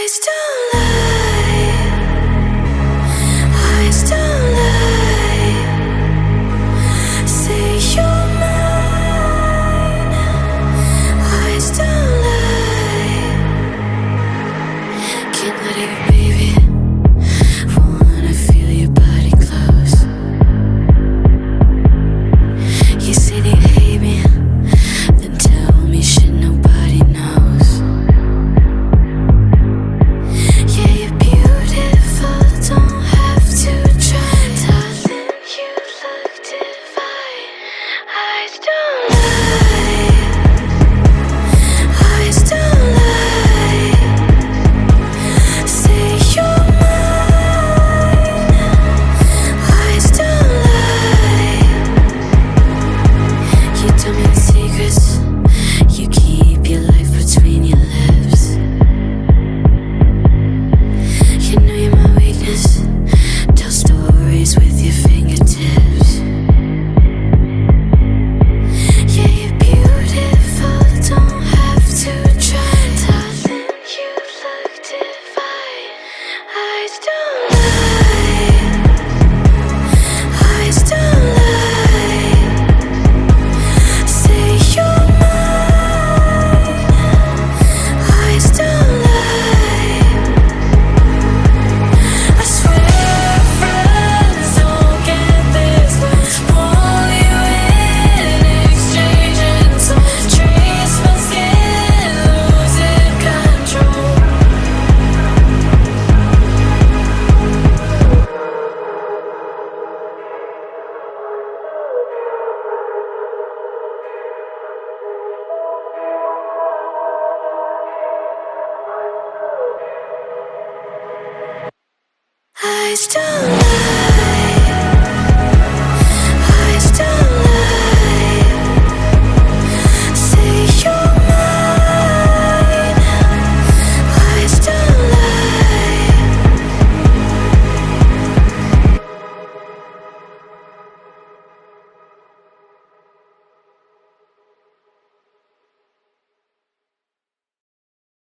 Eyes don't lie. Eyes don't lie. Say you're mine. Eyes don't lie. Can't let it, baby. Wanna feel your body close. You say that you hate me, then tell me shit nobody knows. Yeah, you're beautiful, don't have to try. Darling, you look divine. Eyes don't lie. Eyes don't lie. Say you're mine. Eyes don't lie. You tell me the secrets. You keep your life between your lips. You know you're my weakness. Tell stories with your fingertips. Yeah, you're beautiful, don't have to try. Darling, you look divine. Eyes don't lie. Eyes don't lie. Say you're mine. Eyes don't lie. I swear friends don't get this. Pull you in, exchanging souls. Trace my skin, losing control. Eyes don't lie.